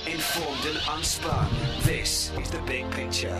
informed and unspun. This is The Big Picture.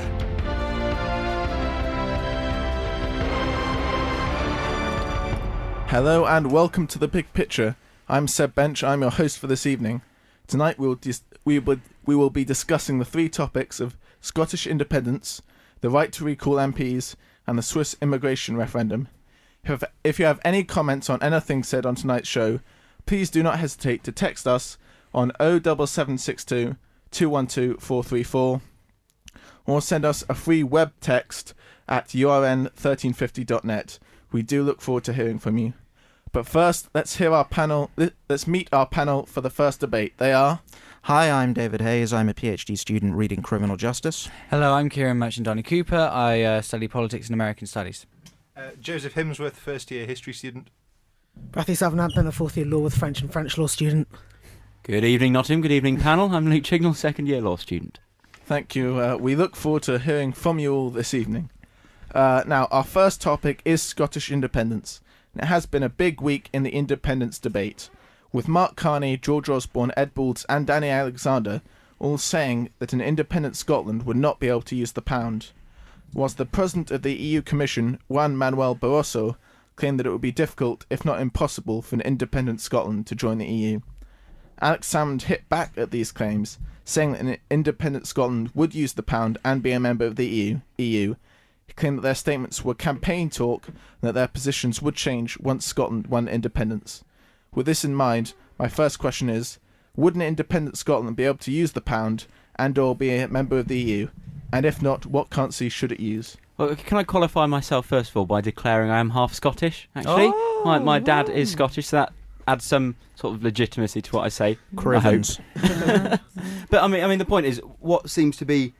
Hello and welcome to The Big Picture. I'm Seb Bench, I'm your host for this evening. Tonight we will be discussing the three topics of Scottish independence, the right to recall MPs, and the Swiss immigration referendum. If you have any comments on anything said on tonight's show, please do not hesitate to text us on 07762 212 434 or send us a free web text at urn1350.net. We do look forward to hearing from you. But first, let's meet our panel for the first debate. They are... Hi, I'm David Hayes. I'm a PhD student reading criminal justice. Hello, I'm Kieran Merchant-Donny Cooper. I study politics and American studies. Joseph Himsworth, first-year history student. Brathy Southampton, a fourth-year law with French and French law student. Good evening, Nottingham. Good evening, panel. I'm Luke Chignall, second-year law student. Thank you. We look forward to hearing from you all this evening. Now, our first topic is Scottish independence. It has been a big week in the independence debate, with Mark Carney, George Osborne, Ed Balls and Danny Alexander all saying that an independent Scotland would not be able to use the pound, whilst the President of the EU Commission, Juan Manuel Barroso, claimed that it would be difficult, if not impossible, for an independent Scotland to join the EU. Alex Salmond hit back at these claims, saying that an independent Scotland would use the pound and be a member of the EU. He claimed that their statements were campaign talk and that their positions would change once Scotland won independence. With this in mind, my first question is, would an independent Scotland be able to use the pound and or be a member of the EU? And if not, what currency should it use? Well, can I qualify myself first of all by declaring I am half Scottish, actually? My dad is Scottish, so that adds some sort of legitimacy to what I say. Crivens. But I mean, the point is, what seems to be...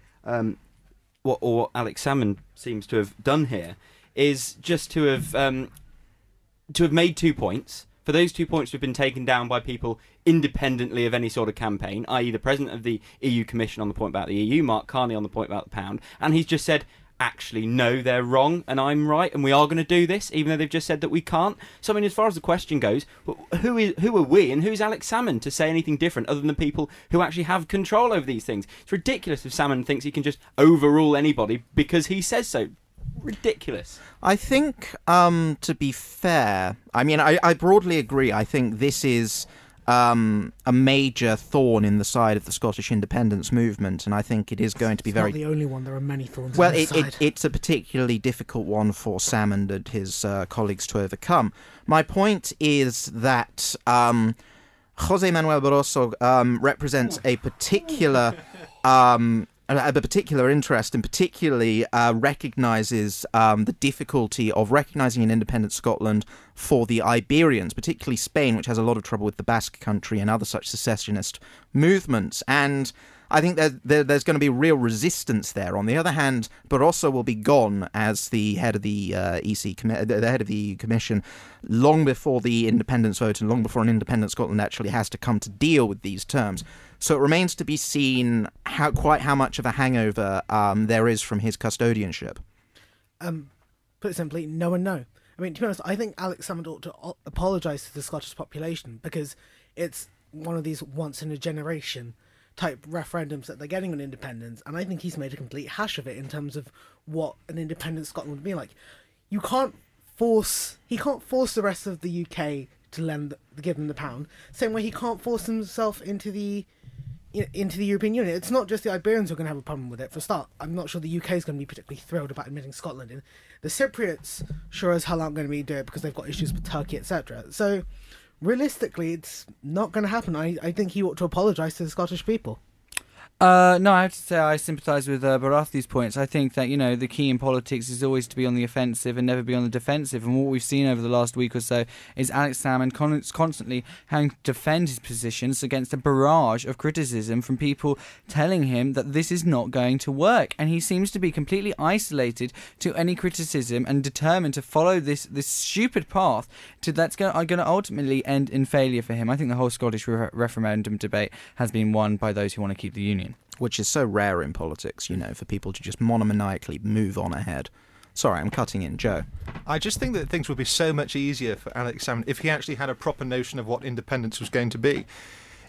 what Alex Salmond seems to have done here is just to have made 2 points. For those 2 points to have been taken down by people independently of any sort of campaign, i.e. the President of the EU Commission on the point about the EU, Mark Carney on the point about the pound, and he's just said, actually, no, they're wrong, and I'm right, and we are going to do this, even though they've just said that we can't. So, I mean, as far as the question goes, who are we, and who's Alex Salmond to say anything different other than the people who actually have control over these things? It's ridiculous if Salmond thinks he can just overrule anybody because he says so. Ridiculous. I think, to be fair, I mean, I broadly agree. I think this is a major thorn in the side of the Scottish independence movement, and I think it is going to be very... It's not the only one. There are many thorns well, on the side. it's a particularly difficult one for Salmond and his colleagues to overcome. My point is that José Manuel Barroso represents a particular interest, and particularly recognises the difficulty of recognising an independent Scotland for the Iberians, particularly Spain, which has a lot of trouble with the Basque Country and other such secessionist movements. And I think there's going to be real resistance there. On the other hand, Barroso will be gone as the head of the the head of the EU Commission long before the independence vote and long before an independent Scotland actually has to come to deal with these terms. So it remains to be seen how much of a hangover there is from his custodianship. Put it simply, no and no. I mean, to be honest, I think Alex Salmond ought to apologise to the Scottish population because it's one of these once-in-a-generation type referendums that they're getting on independence, and I think he's made a complete hash of it in terms of what an independent Scotland would be like. He can't force the rest of the UK to give them the pound, same way he can't force himself into the European Union. It's not just the Iberians who are going to have a problem with it. For a start, I'm not sure the UK is going to be particularly thrilled about admitting Scotland in. The Cypriots sure as hell aren't going to be doing it because they've got issues with Turkey, etc. So realistically, it's not going to happen. I think he ought to apologise to the Scottish people. No, I have to say I sympathise with Barathi's points. I think that, the key in politics is always to be on the offensive and never be on the defensive. And what we've seen over the last week or so is Alex Salmond constantly having to defend his positions against a barrage of criticism from people telling him that this is not going to work. And he seems to be completely isolated to any criticism and determined to follow this stupid path that's going to ultimately end in failure for him. I think the whole Scottish referendum debate has been won by those who want to keep the union. Which is so rare in politics, for people to just monomaniacally move on ahead. Sorry, I'm cutting in. Joe? I just think that things would be so much easier for Alex Salmond if he actually had a proper notion of what independence was going to be.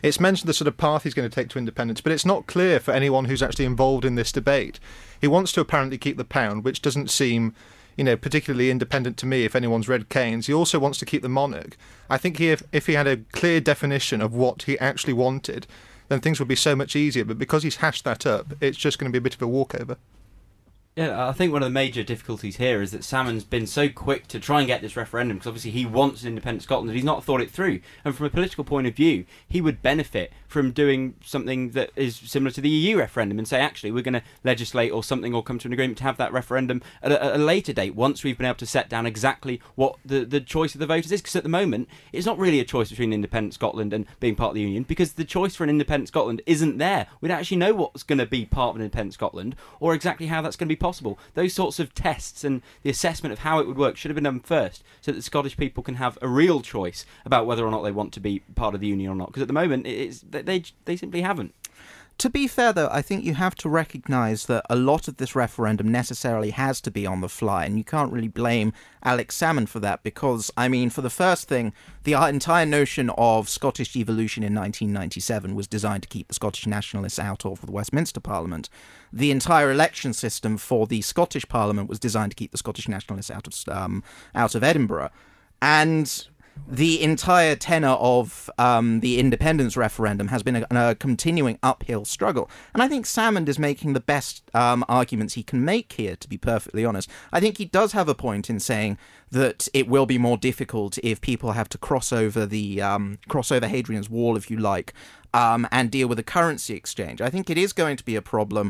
It's mentioned the sort of path he's going to take to independence, but it's not clear for anyone who's actually involved in this debate. He wants to apparently keep the pound, which doesn't seem, particularly independent to me if anyone's read Keynes. He also wants to keep the monarch. I think if he had a clear definition of what he actually wanted, then things would be so much easier. But because he's hashed that up, it's just going to be a bit of a walkover. Yeah, I think one of the major difficulties here is that Salmon's been so quick to try and get this referendum, because obviously he wants an independent Scotland, that he's not thought it through. And from a political point of view, he would benefit from doing something that is similar to the EU referendum and say, actually, we're going to legislate or something or come to an agreement to have that referendum at a later date, once we've been able to set down exactly what the choice of the voters is. Because at the moment, it's not really a choice between independent Scotland and being part of the Union, because the choice for an independent Scotland isn't there. We don't actually know what's going to be part of an independent Scotland or exactly how that's going to be possible. Those sorts of tests and the assessment of how it would work should have been done first, so that the Scottish people can have a real choice about whether or not they want to be part of the Union or not. Because at the moment, they simply haven't. To be fair, though, I think you have to recognise that a lot of this referendum necessarily has to be on the fly, and you can't really blame Alex Salmond for that, because, for the first thing, the entire notion of Scottish devolution in 1997 was designed to keep the Scottish nationalists out of the Westminster Parliament. The entire election system for the Scottish Parliament was designed to keep the Scottish nationalists out of Edinburgh. And the entire tenor of the independence referendum has been a continuing uphill struggle. And I think Salmond is making the best arguments he can make here, to be perfectly honest. I think he does have a point in saying that it will be more difficult if people have to cross over Hadrian's Wall, if you like, and deal with a currency exchange. I think it is going to be a problem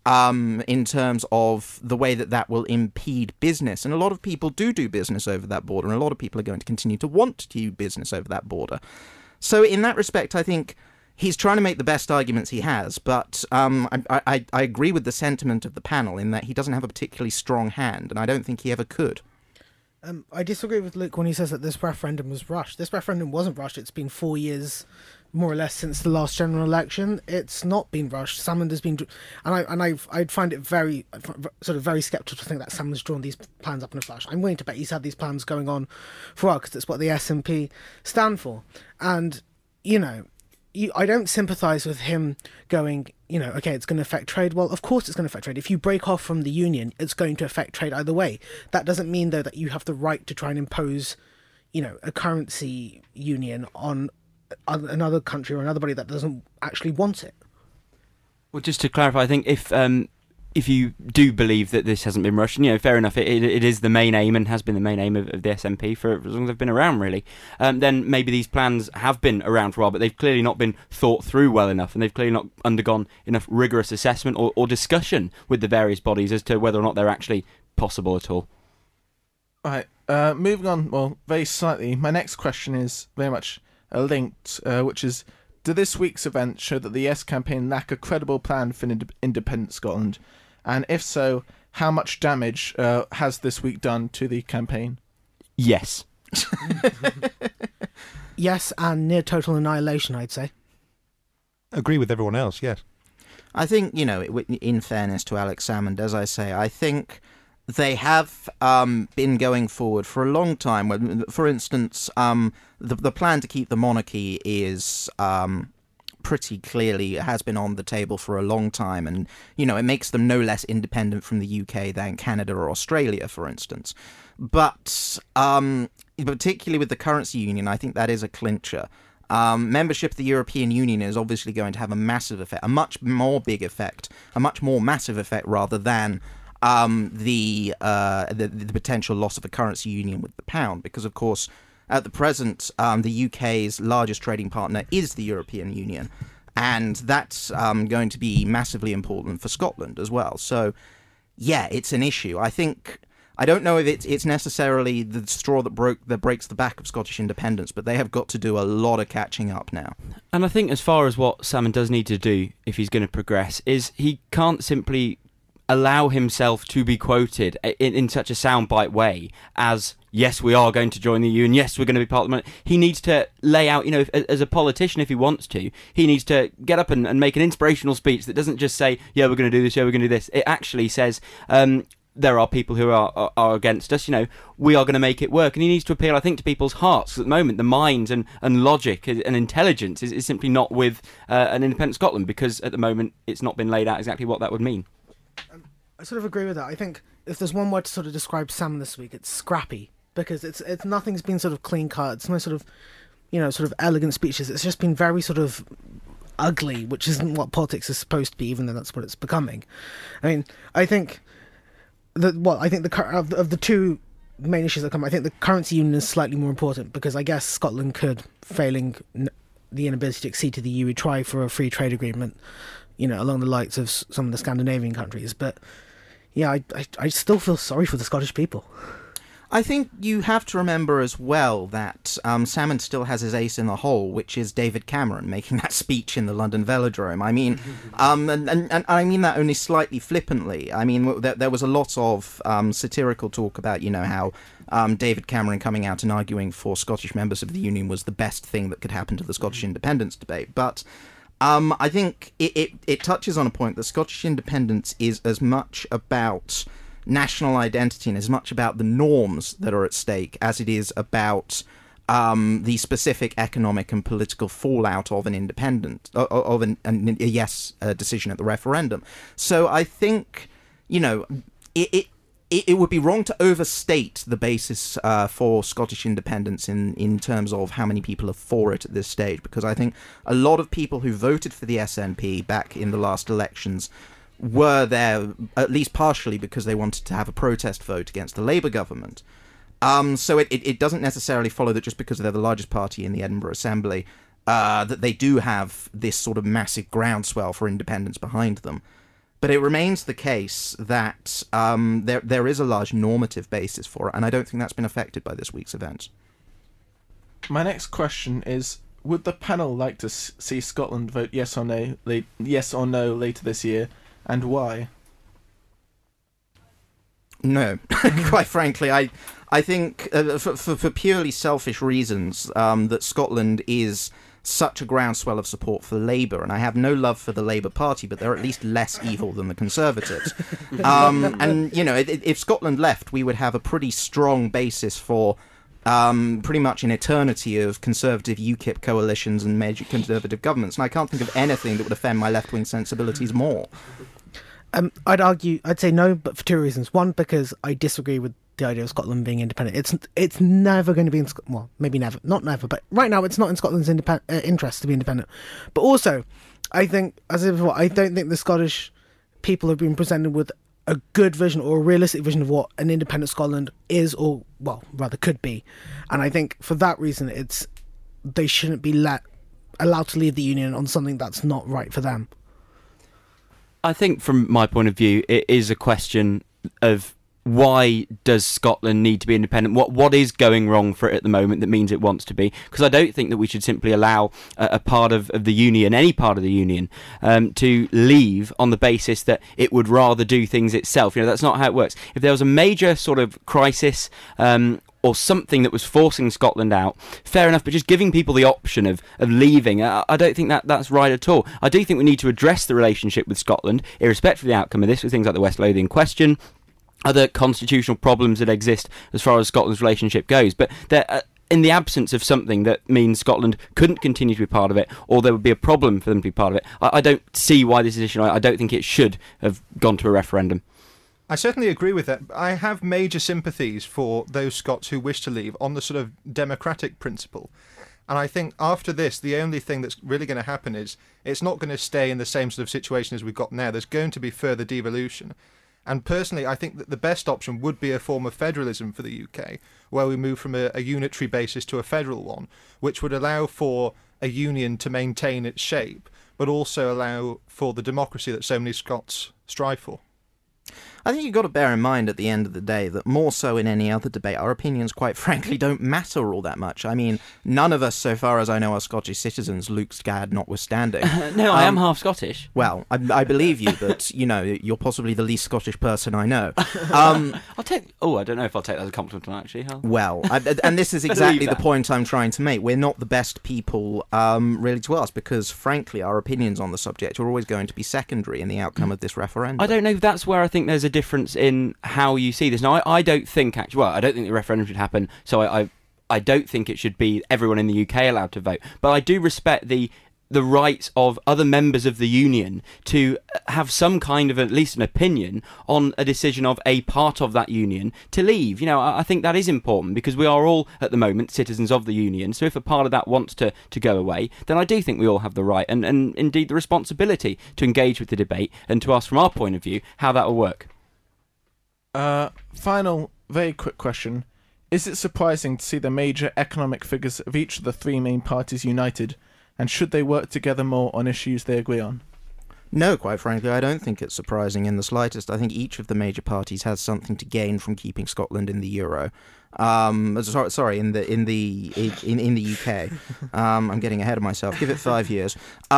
in terms of the way that will impede business. And a lot of people do business over that border, and a lot of people are going to continue to want to do business over that border. So in that respect, I think he's trying to make the best arguments he has, but I agree with the sentiment of the panel in that he doesn't have a particularly strong hand, and I don't think he ever could. I disagree with Luke when he says that this referendum was rushed. This referendum wasn't rushed. It's been 4 years, more or less, since the last general election. It's not been rushed. Salmond has been, and I'd find it very skeptical to think that Salmond's drawn these plans up in a flash. I'm willing to bet he's had these plans going on for a while, because that's what the SNP stand for. And I don't sympathise with him going, okay, it's going to affect trade. Well, of course it's going to affect trade. If you break off from the union, it's going to affect trade either way. That doesn't mean, though, that you have the right to try and impose, a currency union on another country or another body that doesn't actually want it. Well, just to clarify, I think if you do believe that this hasn't been rushed, fair enough, it is the main aim and has been the main aim of the SNP for as long as they've been around, really. Then maybe these plans have been around for a while, but they've clearly not been thought through well enough, and they've clearly not undergone enough rigorous assessment or discussion with the various bodies as to whether or not they're actually possible at all. Right, moving on, well, very slightly, my next question is very much linked, which is, do this week's event show that the Yes campaign lack a credible plan for independent Scotland? And if so, how much damage has this week done to the campaign? Yes. Yes, and near total annihilation, I'd say. Agree with everyone else, yes. I think, in fairness to Alex Salmond, as I say, I think they have been going forward for a long time. For instance, the plan to keep the monarchy is pretty clearly has been on the table for a long time, and it makes them no less independent from the UK than Canada or Australia, for instance. But particularly with the currency union, I think that is a clincher. Membership of the European Union is obviously going to have a massive effect, a much more massive effect rather than the potential loss of a currency union with the pound, because of course at the present the UK's largest trading partner is the European Union, and that's going to be massively important for Scotland as well. So yeah, it's an issue. I don't know if it's necessarily the straw that breaks the back of Scottish independence, but they have got to do a lot of catching up now. And I think as far as what Salmond does need to do if he's going to progress is he can't simply allow himself to be quoted in such a soundbite way as, yes, we are going to join the EU, and yes, we're going to be part of the money. He needs to lay out, as a politician, if he wants to, he needs to get up and make an inspirational speech that doesn't just say, yeah, we're going to do this, yeah, we're going to do this. It actually says, there are people who are against us. We are going to make it work, and he needs to appeal, I think, to people's hearts. 'Cause at the moment, the mind and logic and intelligence is simply not with an independent Scotland, because at the moment it's not been laid out exactly what that would mean. I sort of agree with that. I think if there's one word to sort of describe Salmond this week, it's scrappy, because it's nothing's been sort of clean cut. It's no sort of sort of elegant speeches. It's just been very sort of ugly, which isn't what politics is supposed to be, even though that's what it's becoming. I mean, I think of the two main issues that come, I think the currency union is slightly more important, because I guess Scotland could, failing the inability to accede to the EU, try for a free trade agreement, along the likes of some of the Scandinavian countries. But yeah, I still feel sorry for the Scottish people. I think you have to remember as well that Salmond still has his ace in the hole, which is David Cameron making that speech in the London Velodrome. I mean, and I mean that only slightly flippantly. I mean, there was a lot of satirical talk about, how David Cameron coming out and arguing for Scottish members of the Union was the best thing that could happen to the Scottish independence debate. But I think it touches on a point that Scottish independence is as much about national identity and as much about the norms that are at stake as it is about the specific economic and political fallout of an independent of a yes decision at the referendum. So I think it would be wrong to overstate the basis for Scottish independence in terms of how many people are for it at this stage, because I think a lot of people who voted for the SNP back in the last elections were there at least partially because they wanted to have a protest vote against the Labour government. So it doesn't necessarily follow that just because they're the largest party in the Edinburgh Assembly that they do have this sort of massive groundswell for independence behind them. But it remains the case that there is a large normative basis for it, and I don't think that's been affected by this week's events. My next question is, would the panel like to see Scotland vote yes or no later this year, and why? No, quite frankly, I think for purely selfish reasons that Scotland is such a groundswell of support for Labour, and I have no love for the Labour Party, but they're at least less evil than the Conservatives. And if Scotland left, we would have a pretty strong basis for pretty much an eternity of Conservative UKIP coalitions and major Conservative governments, and I can't think of anything that would offend my left-wing sensibilities more. I'd say no, but for two reasons. One, because I disagree with the idea of Scotland being independent. It's never going to be maybe never, not never, but right now it's not in Scotland's interest to be independent. But also, I think, as I said before, I don't think the Scottish people have been presented with a good vision or a realistic vision of what an independent Scotland is, or rather could be. And I think for that reason, they shouldn't be allowed to leave the Union on something that's not right for them. I think from my point of view, it is a question of why does Scotland need to be independent? What is going wrong for it at the moment that means it wants to be? Because I don't think that we should simply allow a part of the Union, any part of the Union, to leave on the basis that it would rather do things itself. That's not how it works. If there was a major sort of crisis or something that was forcing Scotland out, fair enough, but just giving people the option of leaving, I don't think that's right at all. I do think we need to address the relationship with Scotland, irrespective of the outcome of this, with things like the West Lothian question, other constitutional problems that exist as far as Scotland's relationship goes. But in the absence of something that means Scotland couldn't continue to be part of it, or there would be a problem for them to be part of it, I don't see why this is issue. I don't think it should have gone to a referendum. I certainly agree with that. I have major sympathies for those Scots who wish to leave on the sort of democratic principle. And I think after this, the only thing that's really going to happen is it's not going to stay in the same sort of situation as we've got now. There's going to be further devolution. And personally, I think that the best option would be a form of federalism for the UK, where we move from a unitary basis to a federal one, which would allow for a union to maintain its shape, but also allow for the democracy that so many Scots strive for. I think you've got to bear in mind at the end of the day that more so in any other debate, our opinions, quite frankly, don't matter all that much. I mean, none of us, so far as I know, are Scottish citizens, Luke Scad notwithstanding. No, I am half Scottish. Well, I believe you, but, you're possibly the least Scottish person I know. I don't know if I'll take that as a compliment, actually. Well, and this is exactly the point I'm trying to make. We're not the best people, really, to ask, because, frankly, our opinions on the subject are always going to be secondary in the outcome of this referendum. I don't know if that's where I think there's a difference in how you see this. Now, I don't think actually. Well, I don't think the referendum should happen. So I don't think it should be everyone in the UK allowed to vote. But I do respect the rights of other members of the union to have some kind of at least an opinion on a decision of a part of that union to leave. You know, I think that is important because we are all at the moment citizens of the union. So if a part of that wants to go away, then I do think we all have the right and indeed the responsibility to engage with the debate and to ask from our point of view how that will work. Final, very quick question. Is it surprising to see the major economic figures of each of the three main parties united? And should they work together more on issues they agree on? No, quite frankly, I don't think it's surprising in the slightest. I think each of the major parties has something to gain from keeping Scotland in the euro. Sorry, in the UK. I'm getting ahead of myself. Give it 5 years.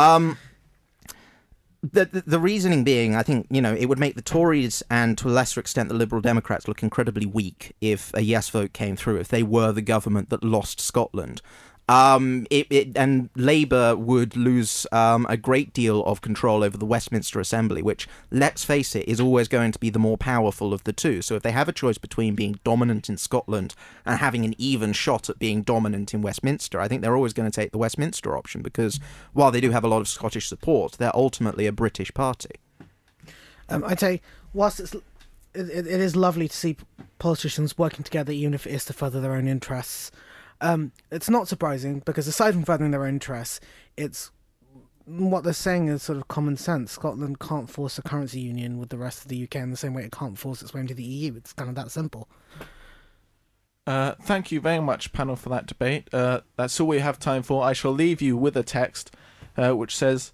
The reasoning being, I think, it would make the Tories and to a lesser extent the Liberal Democrats look incredibly weak if a yes vote came through, if they were the government that lost Scotland. And Labour would lose a great deal of control over the Westminster Assembly, which, let's face it, is always going to be the more powerful of the two. So if they have a choice between being dominant in Scotland and having an even shot at being dominant in Westminster, I think they're always going to take the Westminster option because while they do have a lot of Scottish support, they're ultimately a British party. I'd say, whilst it is lovely to see politicians working together, even if it is to further their own interests, it's not surprising because aside from furthering their own interests, it's what they're saying is sort of common sense. Scotland can't force a currency union with the rest of the UK in the same way it can't force its way into the EU. It's kind of that simple. Thank you very much, panel, for that debate. That's all we have time for. I shall leave you with a text which says,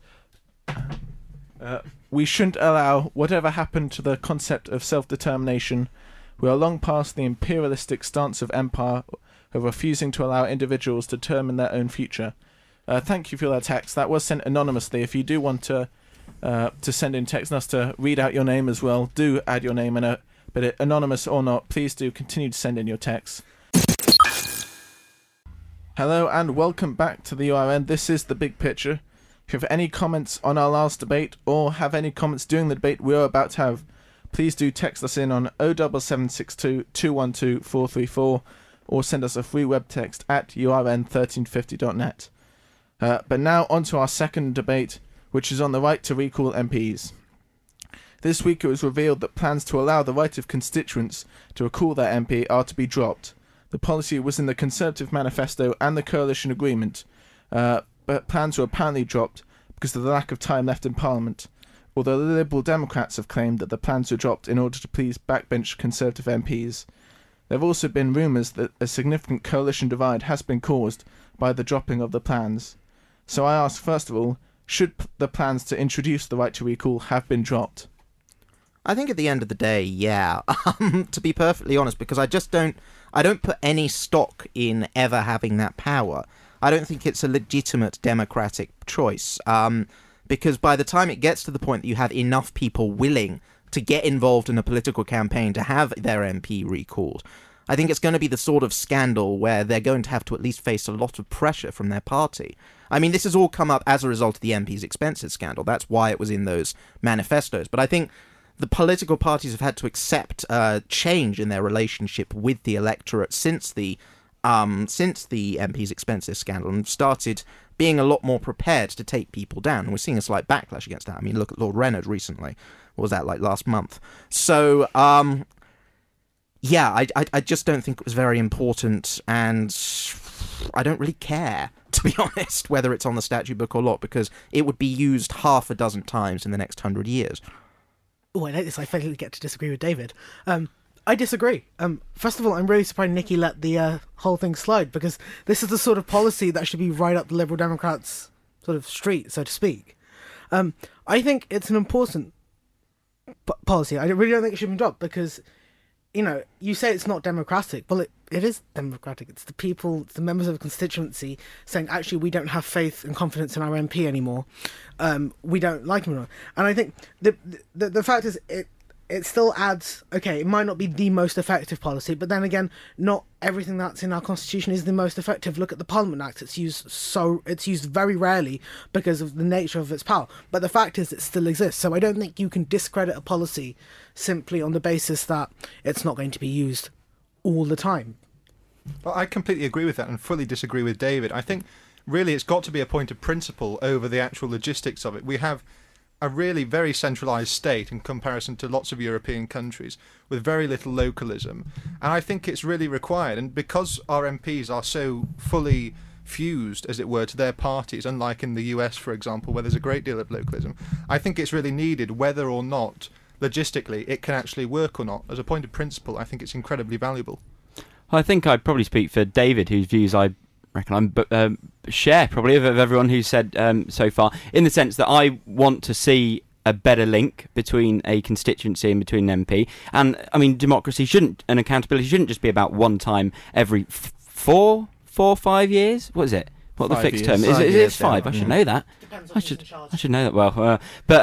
we shouldn't allow whatever happened to the concept of self-determination. We are long past the imperialistic stance of empire of refusing to allow individuals to determine their own future. Thank you for that text. That was sent anonymously. If you do want to send in text and us to read out your name as well, do add your name in it. But anonymous or not, please do continue to send in your texts. Hello and welcome back to the URN. This is The Big Picture. If you have any comments on our last debate or have any comments during the debate we are about to have, please do text us in on 07762 212 434 or send us a free web text at urn1350.net. But now on to our second debate, which is on the right to recall MPs. This week it was revealed that plans to allow the right of constituents to recall their MP are to be dropped. The policy was in the Conservative Manifesto and the Coalition Agreement, but plans were apparently dropped because of the lack of time left in Parliament, although the Liberal Democrats have claimed that the plans were dropped in order to please backbench Conservative MPs. There have also been rumours that a significant coalition divide has been caused by the dropping of the plans. So I ask, first of all, should the plans to introduce the right to recall have been dropped? I think at the end of the day, yeah. To be perfectly honest, because I don't put any stock in ever having that power. I don't think it's a legitimate democratic choice. Because by the time it gets to the point that you have enough people willing to get involved in a political campaign to have their MP recalled, I think it's going to be the sort of scandal where they're going to have to at least face a lot of pressure from their party. I mean, this has all come up as a result of the MP's expenses scandal. That's why it was in those manifestos. But I think the political parties have had to accept change in their relationship with the electorate since the MP's expenses scandal and started being a lot more prepared to take people down. And we're seeing a slight backlash against that. I mean, look at Lord Reynard recently. What was that, like last month? So, yeah, I just don't think it was very important, and I don't really care, to be honest, whether it's on the statute book or not, because it would be used half a dozen times in the next 100 years. Oh, I like this. I finally get to disagree with David. I disagree. First of all, I'm really surprised Nikki let the whole thing slide, because this is the sort of policy that should be right up the Liberal Democrats' sort of street, so to speak. I think it's an important policy. I really don't think it should be dropped because, you know, you say it's not democratic. Well, it is democratic. It's the people, it's the members of the constituency saying, actually, we don't have faith and confidence in our MP anymore. We don't like him anymore. And I think the fact is, it still adds, okay, it might not be the most effective policy, but then again, not everything that's in our constitution is the most effective. Look at the Parliament Act. It's used very rarely because of the nature of its power. But the fact is it still exists. So I don't think you can discredit a policy simply on the basis that it's not going to be used all the time. Well, I completely agree with that and fully disagree with David. I think really it's got to be a point of principle over the actual logistics of it. We have a really very centralised state in comparison to lots of European countries with very little localism. And I think it's really required. And because our MPs are so fully fused, as it were, to their parties, unlike in the US, for example, where there's a great deal of localism, I think it's really needed whether or not, logistically, it can actually work or not. As a point of principle, I think it's incredibly valuable. I think I'd probably speak for David, whose views I reckon I'm share probably of everyone who's said so far, in the sense that I want to see a better link between a constituency and between an MP. And I mean, democracy shouldn't, and accountability shouldn't just be about one time every 5 years. What is it? What 5 the fixed years. term is? 5 Is years, it 5? yeah. I should know that. Depends on I who's in should charge. know that well.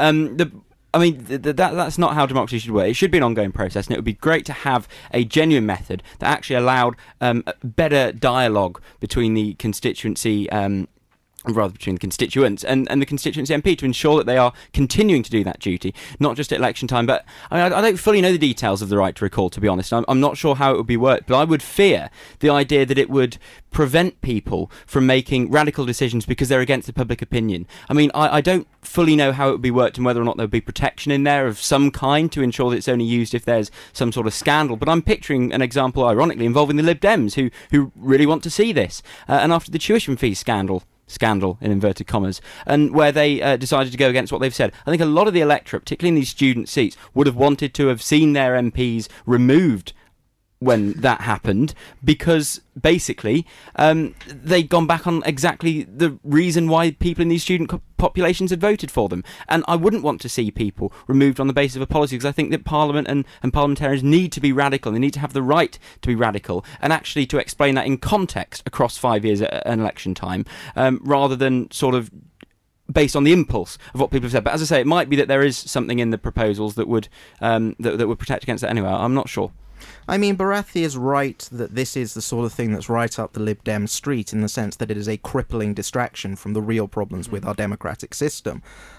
I mean, that's not how democracy should work. It should be an ongoing process, and it would be great to have a genuine method that actually allowed better dialogue between the constituency, rather between the constituents and the constituency MP, to ensure that they are continuing to do that duty, not just at election time. But I mean, I don't fully know the details of the right to recall, to be honest. I'm not sure how it would be worked, but I would fear the idea that it would prevent people from making radical decisions because they're against the public opinion. I mean, I don't fully know how it would be worked and whether or not there would be protection in there of some kind to ensure that it's only used if there's some sort of scandal. But I'm picturing an example, ironically, involving the Lib Dems, who really want to see this. And after the tuition fee scandal in inverted commas, and where they decided to go against what they've said, I think a lot of the electorate, particularly in these student seats, would have wanted to have seen their MPs removed when that happened, because basically they'd gone back on exactly the reason why people in these student populations had voted for them. And I wouldn't want to see people removed on the basis of a policy, because I think that Parliament and parliamentarians need to be radical. They need to have the right to be radical, and actually to explain that in context across 5 years at an election time, rather than sort of based on the impulse of what people have said. But as I say, it might be that there is something in the proposals that would that would protect against that anyway. I'm not sure. I mean, Baratheon is right that this is the sort of thing that's right up the Lib Dem street, in the sense that it is a crippling distraction from the real problems with our democratic system.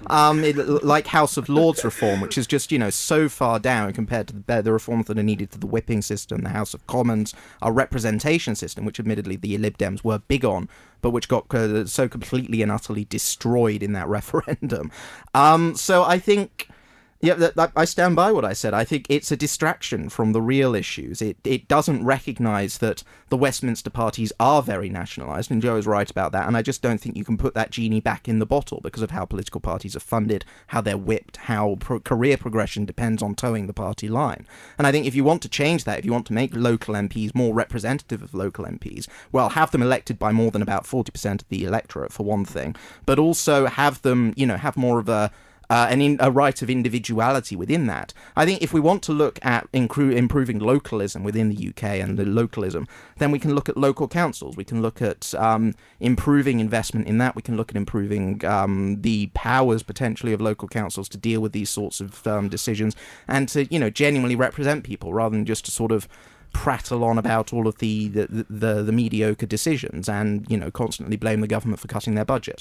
Like House of Lords reform, which is just, so far down compared to the reforms that are needed to the whipping system, the House of Commons, our representation system, which admittedly the Lib Dems were big on, but which got so completely and utterly destroyed in that referendum. So I think... Yeah, I stand by what I said. I think it's a distraction from the real issues. It doesn't recognise that the Westminster parties are very nationalised, and Joe is right about that, and I just don't think you can put that genie back in the bottle because of how political parties are funded, how they're whipped, how career progression depends on towing the party line. And I think if you want to change that, if you want to make local MPs more representative of local MPs, well, have them elected by more than about 40% of the electorate, for one thing, but also have them, have more of a right of individuality within that. I think if we want to look at improving localism within the UK and the localism, then we can look at local councils. We can look at improving investment in that. We can look at improving the powers potentially of local councils to deal with these sorts of decisions and to, genuinely represent people rather than just to sort of prattle on about all of the mediocre decisions and, constantly blame the government for cutting their budget.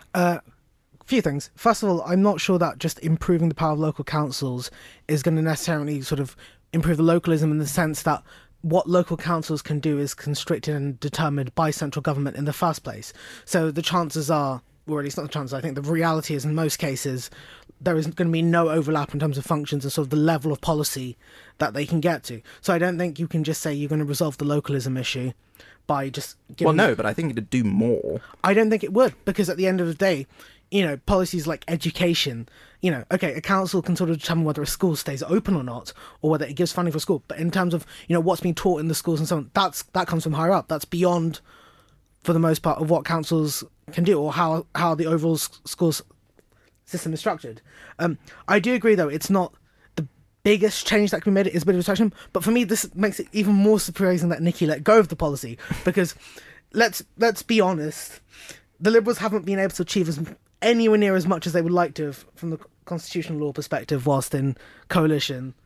Few things. First of all, I'm not sure that just improving the power of local councils is going to necessarily sort of improve the localism, in the sense that what local councils can do is constricted and determined by central government in the first place. So the chances are, or at least not the chances, I think the reality is in most cases there is going to be no overlap in terms of functions and sort of the level of policy that they can get to. So I don't think you can just say you're going to resolve the localism issue by just giving... Well, no, but I think it'd do more. I don't think it would, because at the end of the day, policies like education, okay, a council can sort of determine whether a school stays open or not, or whether it gives funding for school. But in terms of, what's being taught in the schools and so on, that comes from higher up. That's beyond, for the most part, of what councils can do, or how the overall schools system is structured. I do agree, though, it's not the biggest change that can be made. It is a bit of a distraction. But for me, this makes it even more surprising that Nikki let go of the policy, because let's be honest, the Liberals haven't been able to achieve anywhere near as much as they would like to have from the constitutional law perspective whilst in coalition.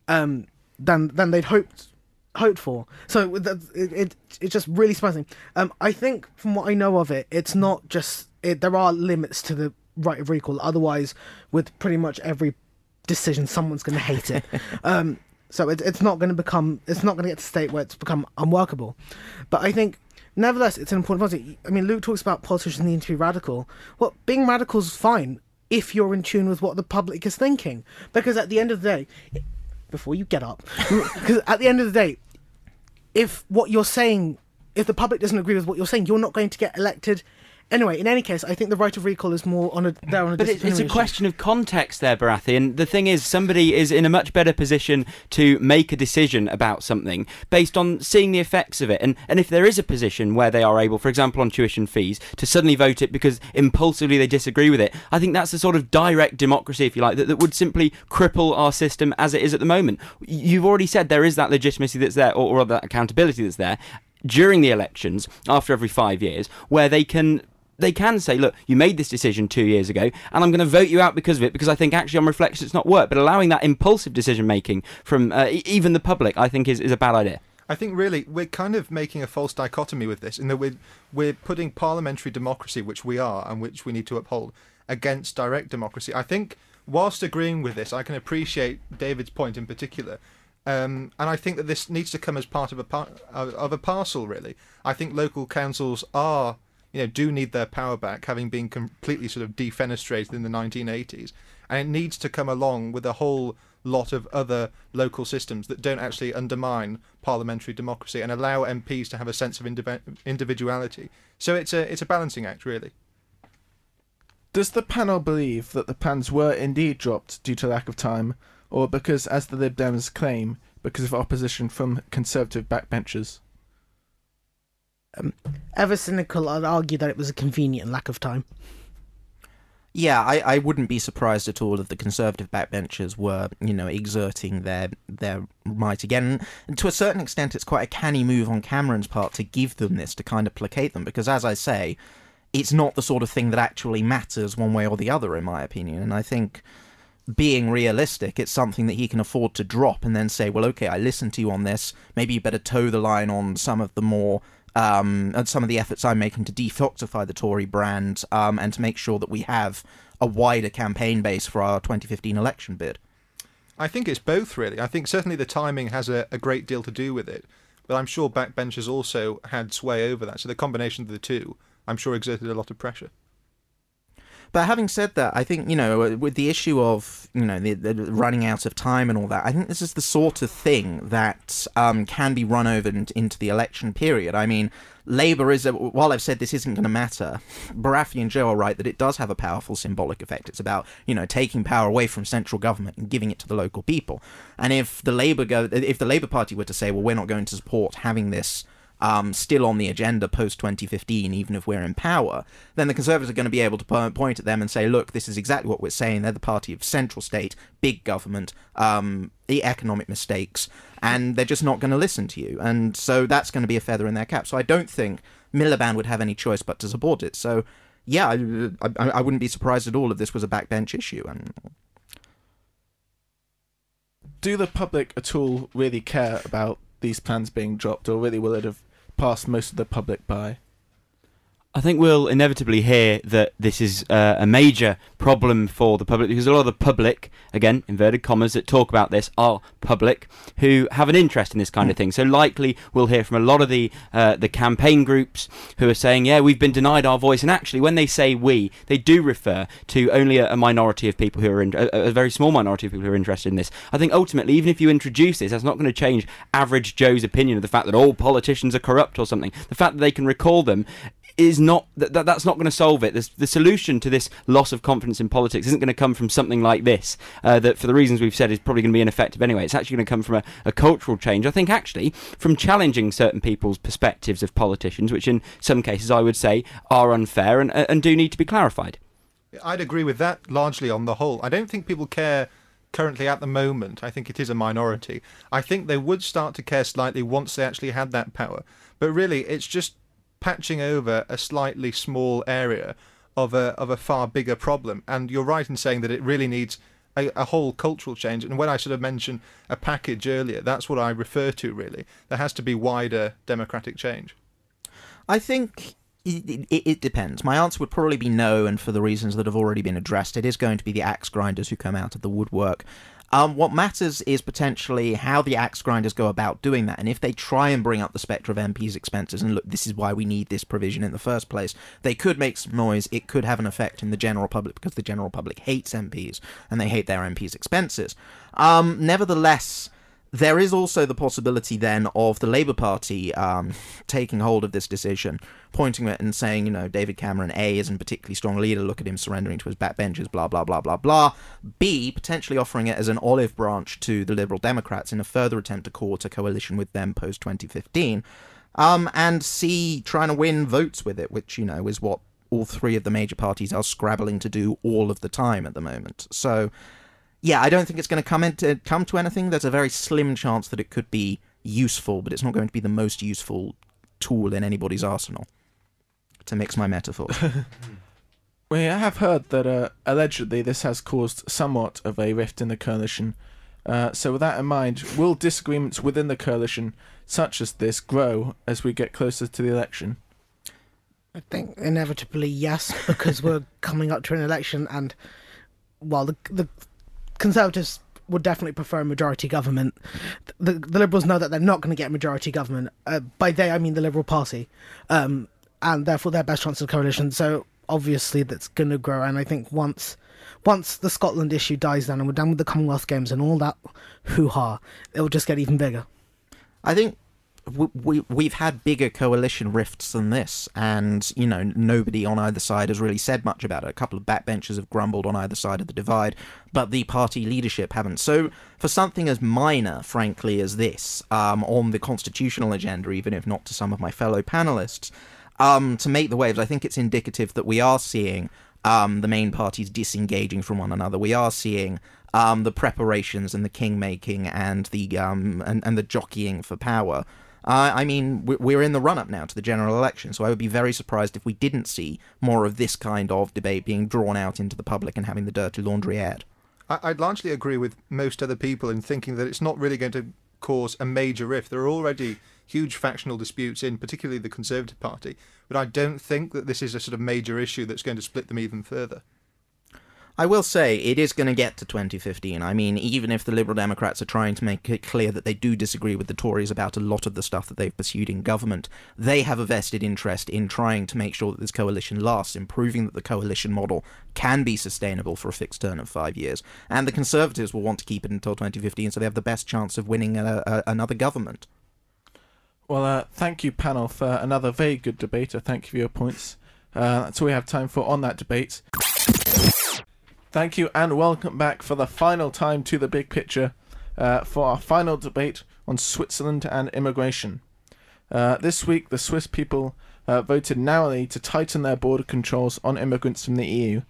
than they'd hoped for. So it's just really surprising. I think from what I know of it, it's not just there are limits to the right of recall. Otherwise, with pretty much every decision, someone's going to hate it. So it's not going to get to a state where it's become unworkable. But I think, nevertheless, it's an important point. I mean, Luke talks about politicians needing to be radical. Well, being radical is fine if you're in tune with what the public is thinking. Because at the end of the day, before you get up, because at the end of the day, if what you're saying, if the public doesn't agree with what you're saying, you're not going to get elected. Anyway, in any case, I think the right of recall is more on a But it's a question of context there, Barathi, and the thing is, somebody is in a much better position to make a decision about something based on seeing the effects of it. And if there is a position where they are able, for example, on tuition fees, to suddenly vote it because impulsively they disagree with it, I think that's the sort of direct democracy, if you like, that would simply cripple our system as it is at the moment. You've already said there is that legitimacy that's there, or that accountability that's there, during the elections, after every 5 years, where they can say, look, you made this decision 2 years ago, and I'm going to vote you out because of it, because I think actually on reflection it's not worked. But allowing that impulsive decision-making from even the public, I think, is a bad idea. I think really we're kind of making a false dichotomy with this, in that we're putting parliamentary democracy, which we are and which we need to uphold, against direct democracy. I think, whilst agreeing with this, I can appreciate David's point in particular. And I think that this needs to come as part of a parcel, really. I think local councils do need their power back, having been completely sort of defenestrated in the 1980s. And it needs to come along with a whole lot of other local systems that don't actually undermine parliamentary democracy and allow MPs to have a sense of individuality. So it's a balancing act, really. Does the panel believe that the plans were indeed dropped due to lack of time, or because, as the Lib Dems claim, because of opposition from Conservative backbenchers? Ever cynical, I'd argue that it was a convenient lack of time. Yeah, I wouldn't be surprised at all if the Conservative backbenchers were, exerting their might again. And to a certain extent, it's quite a canny move on Cameron's part to give them this, to kind of placate them, because, as I say, it's not the sort of thing that actually matters one way or the other, in my opinion. And I think, being realistic, it's something that he can afford to drop and then say, well, okay, I listened to you on this, maybe you better toe the line on some of the more and some of the efforts I'm making to defoxify the Tory brand, and to make sure that we have a wider campaign base for our 2015 election bid. I think it's both, really. I think certainly the timing has a great deal to do with it, but I'm sure backbenchers also had sway over that. So the combination of the two, I'm sure, exerted a lot of pressure. But having said that, I think, with the issue of, the running out of time and all that, I think this is the sort of thing that can be run over into the election period. I mean, Labour while I've said this isn't going to matter, Barathi and Joe are right that it does have a powerful symbolic effect. It's about, taking power away from central government and giving it to the local people. And if the Labour Party were to say, well, we're not going to support having this still on the agenda post-2015, even if we're in power, then the Conservatives are going to be able to point at them and say, look, this is exactly what we're saying. They're the party of central state, big government, the economic mistakes, and they're just not going to listen to you. And so that's going to be a feather in their cap. So I don't think Miliband would have any choice but to support it. So, yeah, I wouldn't be surprised at all if this was a backbench issue. Do the public at all really care about these plans being dropped, or really will it have passed most of the public by? I think we'll inevitably hear that this is a major problem for the public, because a lot of the public, again, inverted commas, that talk about this are public who have an interest in this kind of thing. So likely we'll hear from a lot of the campaign groups who are saying, yeah, we've been denied our voice. And actually, when they say we, they do refer to only a minority of people who are a very small minority of people who are interested in this. I think ultimately, even if you introduce this, that's not going to change average Joe's opinion of the fact that all politicians are corrupt or something. The fact that they can recall them is not that's not going to solve it. The solution to this loss of confidence in politics isn't going to come from something like this, that for the reasons we've said is probably going to be ineffective anyway. It's actually going to come from a cultural change. I think actually from challenging certain people's perspectives of politicians, which in some cases I would say are unfair and do need to be clarified. I'd agree with that largely on the whole. I don't think people care currently at the moment. I think it is a minority. I think they would start to care slightly once they actually had that power. But really, it's just patching over a slightly small area of a far bigger problem. And you're right in saying that it really needs a whole cultural change. And when I sort of mentioned a package earlier, that's what I refer to, really. There has to be wider democratic change. I think it depends. My answer would probably be no, and for the reasons that have already been addressed, it is going to be the axe grinders who come out of the woodwork. What matters is potentially how the axe grinders go about doing that, and if they try and bring up the spectre of MPs' expenses, and look, this is why we need this provision in the first place, they could make some noise. It could have an effect in the general public, because the general public hates MPs, and they hate their MPs' expenses. Nevertheless, there is also the possibility then of the Labour Party taking hold of this decision, pointing at it and saying, you know, David Cameron, A, isn't a particularly strong leader, look at him surrendering to his backbenchers, blah, blah, blah, blah, blah. B, potentially offering it as an olive branch to the Liberal Democrats in a further attempt to court a coalition with them post-2015. And C, trying to win votes with it, which, you know, is what all three of the major parties are scrabbling to do all of the time at the moment. So, yeah, I don't think it's going to come to anything. There's a very slim chance that it could be useful, but it's not going to be the most useful tool in anybody's arsenal, to mix my metaphors. We have heard that allegedly this has caused somewhat of a rift in the coalition. So with that in mind, will disagreements within the coalition such as this grow as we get closer to the election? I think inevitably yes, because we're coming up to an election, and while the Conservatives would definitely prefer a majority government, the Liberals know that they're not going to get majority government. By they, I mean the Liberal Party, and therefore their best chance of coalition. So obviously that's going to grow, and I think once the Scotland issue dies down and we're done with the Commonwealth Games and all that hoo-ha, it will just get even bigger. I think we've had bigger coalition rifts than this, and, you know, nobody on either side has really said much about it. A couple of backbenchers have grumbled on either side of the divide, but the party leadership haven't. So for something as minor, frankly, as this, on the constitutional agenda, even if not to some of my fellow panellists, to make the waves, I think it's indicative that we are seeing the main parties disengaging from one another. We are seeing the preparations and the king-making and the and the jockeying for power. I mean, we're in the run-up now to the general election, so I would be very surprised if we didn't see more of this kind of debate being drawn out into the public and having the dirty laundry aired. I'd largely agree with most other people in thinking that it's not really going to cause a major rift. There are already huge factional disputes in particularly the Conservative Party, but I don't think that this is a sort of major issue that's going to split them even further. I will say, it is going to get to 2015. I mean, even if the Liberal Democrats are trying to make it clear that they do disagree with the Tories about a lot of the stuff that they've pursued in government, they have a vested interest in trying to make sure that this coalition lasts, in proving that the coalition model can be sustainable for a fixed term of 5 years. And the Conservatives will want to keep it until 2015, so they have the best chance of winning another government. Well, thank you, panel, for another very good debate. Thank you for your points. That's all we have time for on that debate. Thank you, and welcome back for the final time to the Big Picture for our final debate on Switzerland and immigration. This week, the Swiss people voted narrowly to tighten their border controls on immigrants from the EU.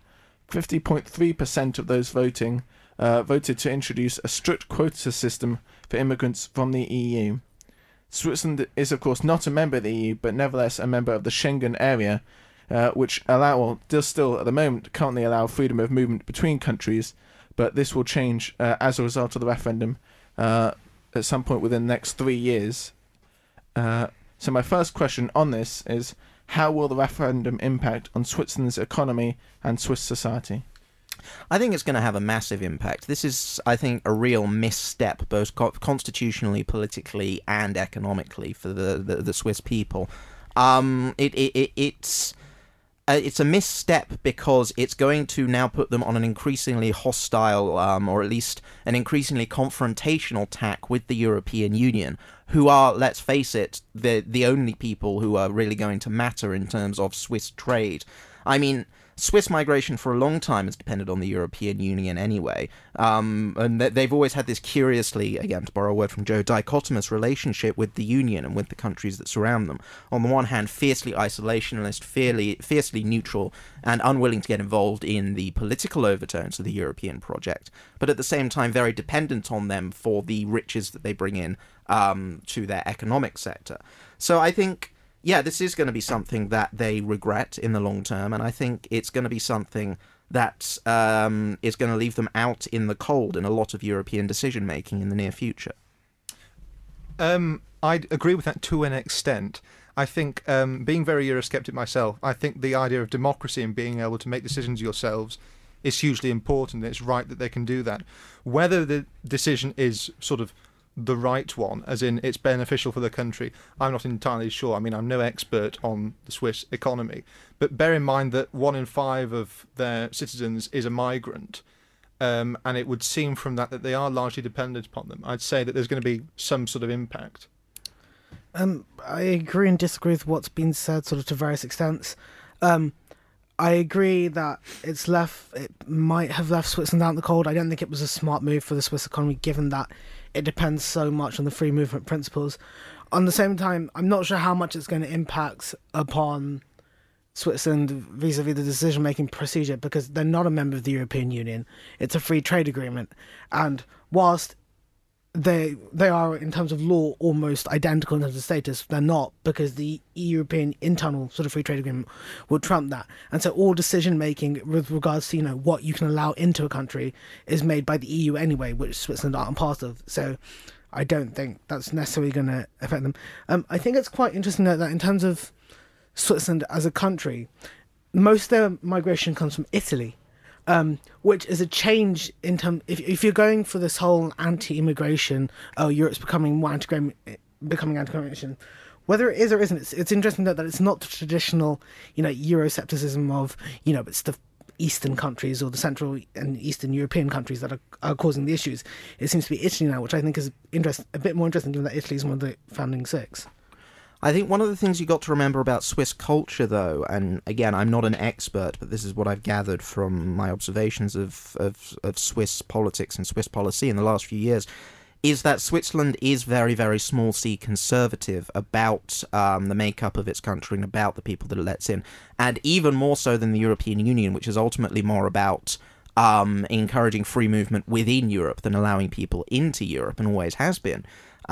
50.3% of those voting voted to introduce a strict quota system for immigrants from the EU. Switzerland is, of course, not a member of the EU, but nevertheless a member of the Schengen area, which still at the moment currently allow freedom of movement between countries, but this will change as a result of the referendum at some point within the next 3 years. So my first question on this is, how will the referendum impact on Switzerland's economy and Swiss society? I think it's going to have a massive impact. This is, I think, a real misstep, both constitutionally, politically, and economically for the Swiss people. It's a misstep because it's going to now put them on an increasingly hostile, or at least an increasingly confrontational tack with the European Union, who are, let's face it, the only people who are really going to matter in terms of Swiss trade. I mean, Swiss migration for a long time has depended on the European Union anyway, and they've always had this curiously, again to borrow a word from Joe, dichotomous relationship with the Union and with the countries that surround them. On the one hand, fiercely isolationist, fiercely neutral, and unwilling to get involved in the political overtones of the European project, but at the same time very dependent on them for the riches that they bring in to their economic sector. So I think, yeah, this is going to be something that they regret in the long term, and I think it's going to be something that is going to leave them out in the cold in a lot of European decision making in the near future. I'd agree with that to an extent. I think, being very Eurosceptic myself, I think the idea of democracy and being able to make decisions yourselves is hugely important. It's right that they can do that. Whether the decision is sort of the right one, as in it's beneficial for the country, I'm not entirely sure. I mean, I'm no expert on the Swiss economy, but bear in mind that 1 in 5 of their citizens is a migrant, and it would seem from that that they are largely dependent upon them. I'd say that there's going to be some sort of impact. I agree and disagree with what's been said sort of to various extents. I agree that it might have left Switzerland out in the cold. I don't think it was a smart move for the Swiss economy, given that it depends so much on the free movement principles. On the same time, I'm not sure how much it's going to impact upon Switzerland vis-a-vis the decision-making procedure, because they're not a member of the European Union. It's a free trade agreement, and whilst they are, in terms of law, almost identical in terms of status, they're not, because the European internal sort of free trade agreement will trump that. And so all decision making with regards to, what you can allow into a country is made by the EU anyway, which Switzerland aren't part of. So I don't think that's necessarily going to affect them. I think it's quite interesting that in terms of Switzerland as a country, most of their migration comes from Italy. Which is a change in terms. If you're going for this whole anti-immigration, Europe's becoming more anti-immigration, whether it is or isn't, it's interesting that it's not the traditional, Euroscepticism of, it's the Eastern countries or the Central and Eastern European countries that are causing the issues. It seems to be Italy now, which I think is a bit more interesting, given that Italy is one of the founding 6. I think one of the things you got to remember about Swiss culture, though, and again, I'm not an expert, but this is what I've gathered from my observations of Swiss politics and Swiss policy in the last few years, is that Switzerland is very, very small c conservative about the makeup of its country and about the people that it lets in, and even more so than the European Union, which is ultimately more about encouraging free movement within Europe than allowing people into Europe, and always has been.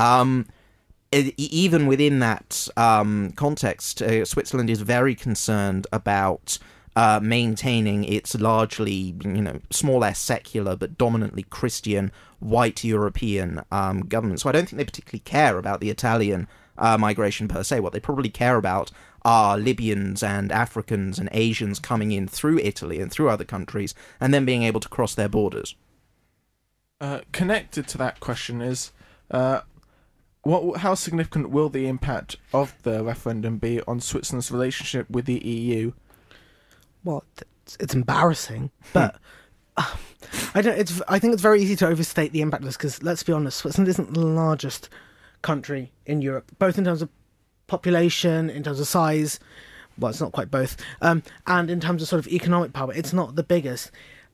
Even within that context, Switzerland is very concerned about maintaining its largely, small s secular but dominantly Christian white European government. So I don't think they particularly care about the Italian migration per se. What they probably care about are Libyans and Africans and Asians coming in through Italy and through other countries and then being able to cross their borders. Connected to that question is... how significant will the impact of the referendum be on Switzerland's relationship with the EU? Well, it's embarrassing, but I think it's very easy to overstate the impact of this, because let's be honest, Switzerland isn't the largest country in Europe, both in terms of population, in terms of size. Well, it's not quite both, and in terms of sort of economic power, it's not the biggest.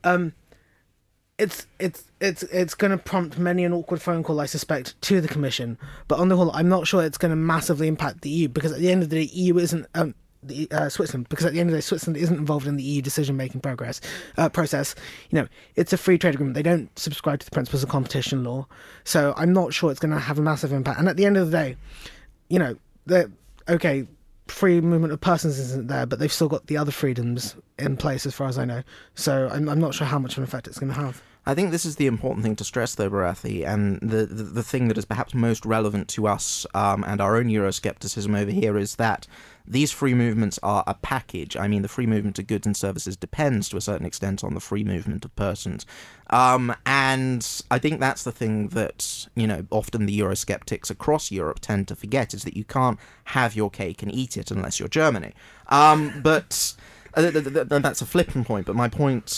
It's going to prompt many an awkward phone call, I suspect, to the Commission. But on the whole, I'm not sure it's going to massively impact the EU, because at the end of the day, Switzerland, because at the end of the day, Switzerland isn't involved in the EU decision-making process. It's a free trade agreement. They don't subscribe to the principles of competition law, so I'm not sure it's going to have a massive impact. And at the end of the day, free movement of persons isn't there, but they've still got the other freedoms in place, as far as I know. So I'm not sure how much of an effect it's going to have. I think this is the important thing to stress, though, Barathi, and the thing that is perhaps most relevant to us and our own Euroscepticism over here is that these free movements are a package. I mean, the free movement of goods and services depends to a certain extent on the free movement of persons. And I think that's the thing that, often the Eurosceptics across Europe tend to forget, is that you can't have your cake and eat it unless you're Germany. But... that's a flippant point, but my point,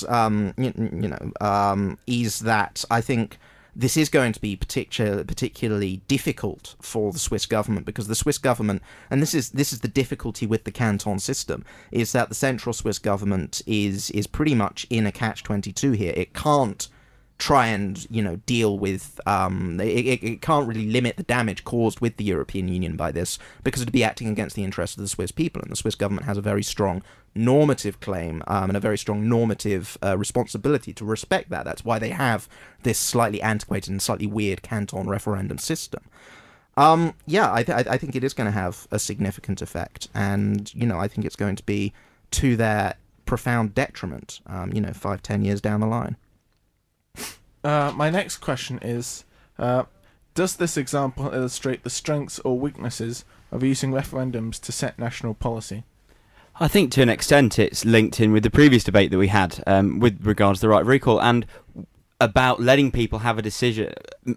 is that I think this is going to be particularly difficult for the Swiss government, because the Swiss government, and this is the difficulty with the canton system, is that the central Swiss government is pretty much in a catch-22 here. It can't try and deal with it can't really limit the damage caused with the European Union by this, because it'd be acting against the interests of the Swiss people, and the Swiss government has a very strong normative claim and a very strong normative responsibility to respect that. That's why they have this slightly antiquated and slightly weird canton referendum system. I think it is going to have a significant effect, and I think it's going to be to their profound detriment, 5-10 years down the line. My next question is, does this example illustrate the strengths or weaknesses of using referendums to set national policy? I think to an extent it's linked in with the previous debate that we had with regards to the right of recall and about letting people have a decision,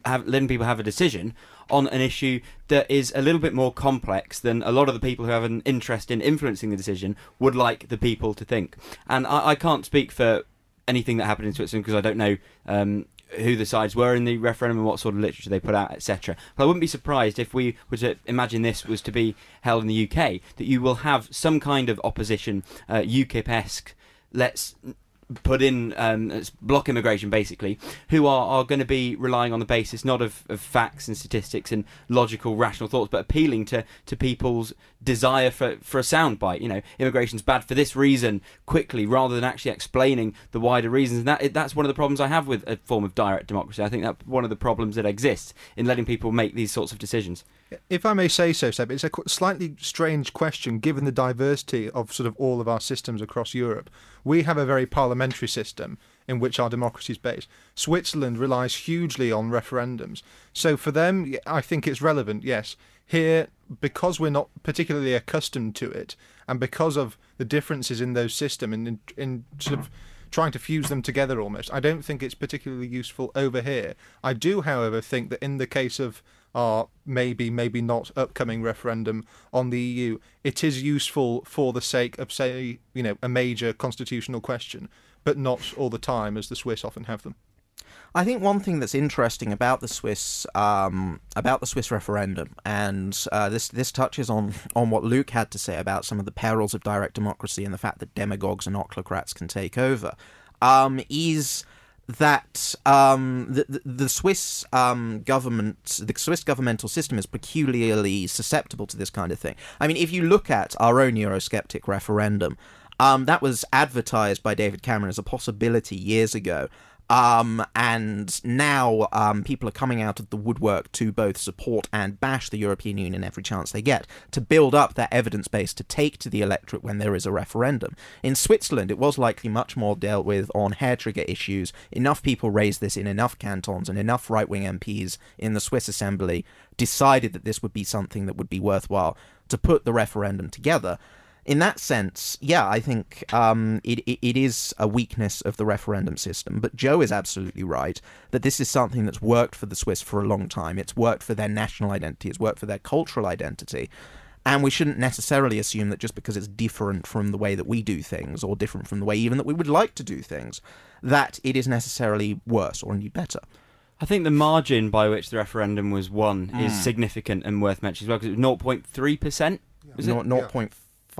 on an issue that is a little bit more complex than a lot of the people who have an interest in influencing the decision would like the people to think. And I can't speak for anything that happened in Switzerland because I don't know who the sides were in the referendum and what sort of literature they put out, etc. But I wouldn't be surprised if we were to imagine this was to be held in the UK, that you will have some kind of opposition, UKIP-esque, let's put in block immigration basically, who are going to be relying on the basis not of facts and statistics and logical rational thoughts, but appealing to people's desire for a soundbite. Immigration's bad for this reason quickly, rather than actually explaining the wider reasons. And that's one of the problems I have with a form of direct democracy. I think that's one of the problems that exists in letting people make these sorts of decisions. If I may say so, Seb, it's a slightly strange question given the diversity of sort of all of our systems across Europe. We have a very parliamentary system in which our democracy is based. Switzerland relies hugely on referendums. So for them, I think it's relevant, yes. Here, because we're not particularly accustomed to it, and because of the differences in those systems and in sort of trying to fuse them together almost, I don't think it's particularly useful over here. I do, however, think that in the case of our maybe not upcoming referendum on the EU, it is useful for the sake of, say, a major constitutional question, but not all the time as the Swiss often have them. I think one thing that's interesting about the Swiss referendum, and this touches on what Luke had to say about some of the perils of direct democracy and the fact that demagogues and ochlocrats can take over, is that the Swiss government, the Swiss governmental system is peculiarly susceptible to this kind of thing. I mean, if you look at our own Eurosceptic referendum, that was advertised by David Cameron as a possibility years ago. And now people are coming out of the woodwork to both support and bash the European Union every chance they get, to build up that evidence base to take to the electorate when there is a referendum. In Switzerland, it was likely much more dealt with on hair-trigger issues. Enough people raised this in enough cantons, and enough right-wing MPs in the Swiss Assembly decided that this would be something that would be worthwhile to put the referendum together. In that sense, yeah, I think it is a weakness of the referendum system. But Joe is absolutely right that this is something that's worked for the Swiss for a long time. It's worked for their national identity. It's worked for their cultural identity. And we shouldn't necessarily assume that just because it's different from the way that we do things, or different from the way even that we would like to do things, that it is necessarily worse or any better. I think the margin by which the referendum was won is significant and worth mentioning as well, because it was 0.3%. Was it? 0.56.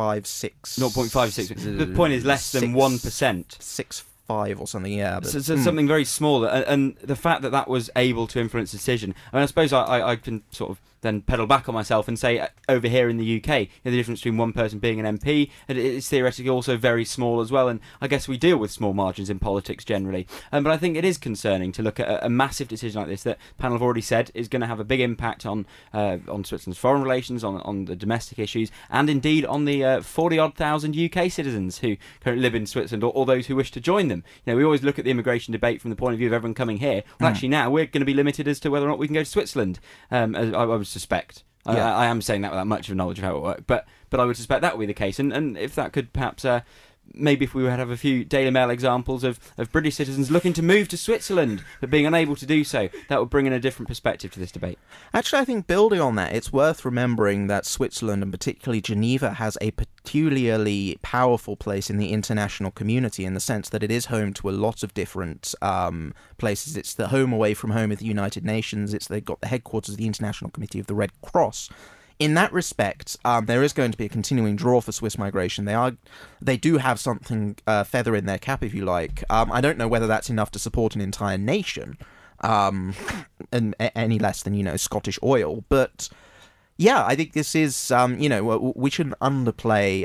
0.56. The point is less than 1%. 6.5 or something, yeah. But, so something very small. And the fact that was able to influence decision. I suppose I can sort of then pedal back on myself and say over here in the UK, the difference between one person being an MP, and it's theoretically also very small as well. And I guess we deal with small margins in politics generally. But I think it is concerning to look at a massive decision like this that panel have already said is going to have a big impact on Switzerland's foreign relations, on the domestic issues, and indeed on the 40-odd thousand UK citizens who currently live in Switzerland, or those who wish to join them. We always look at the immigration debate from the point of view of everyone coming here. Well, actually now we're going to be limited as to whether or not we can go to Switzerland. As I would suspect. Yeah. I am saying that without much of knowledge of how it works, but I would suspect that would be the case. And if that could perhaps, maybe if we would have a few Daily Mail examples of British citizens looking to move to Switzerland but being unable to do so, that would bring in a different perspective to this debate. Actually, I think building on that, it's worth remembering that Switzerland, and particularly Geneva, has a peculiarly powerful place in the international community, in the sense that it is home to a lot of different places. It's the home away from home of the United Nations. They've got the headquarters of the International Committee of the Red Cross. In that respect, there is going to be a continuing draw for Swiss migration. They do have something feather in their cap, if you like. I don't know whether that's enough to support an entire nation, and any less than Scottish oil. But yeah, I think this is we shouldn't underplay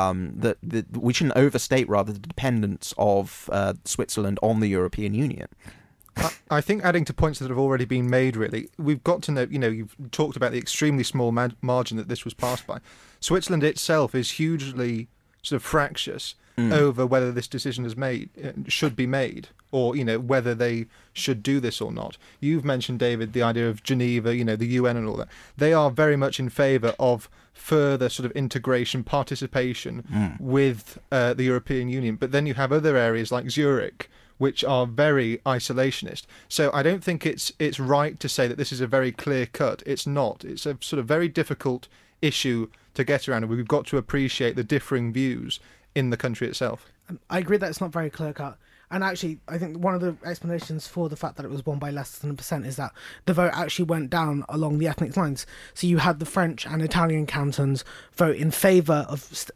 we shouldn't overstate rather the dependence of Switzerland on the European Union. I think adding to points that have already been made, really, we've got to know, you've talked about the extremely small margin that this was passed by. Switzerland itself is hugely sort of fractious, over whether this decision should be made, or whether they should do this or not. You've mentioned, David, the idea of Geneva, the UN and all that. They are very much in favour of further sort of integration, participation with the European Union. But then you have other areas like Zurich, which are very isolationist. So I don't think it's right to say that this is a very clear cut. It's not. It's a sort of very difficult issue to get around, and we've got to appreciate the differing views in the country itself. I agree that it's not very clear cut. And actually, I think one of the explanations for the fact that it was won by less than 1% is that the vote actually went down along the ethnic lines. So you had the French and Italian cantons vote in favour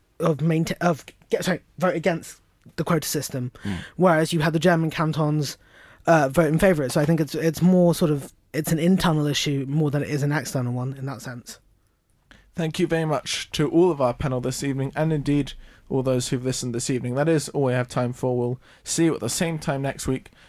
vote against the quota system, whereas you had the German cantons vote in favour of it. So I think it's more sort of, it's an internal issue more than it is an external one in that sense. Thank you very much to all of our panel this evening, and indeed all those who've listened this evening. That is all we have time for. We'll see you at the same time next week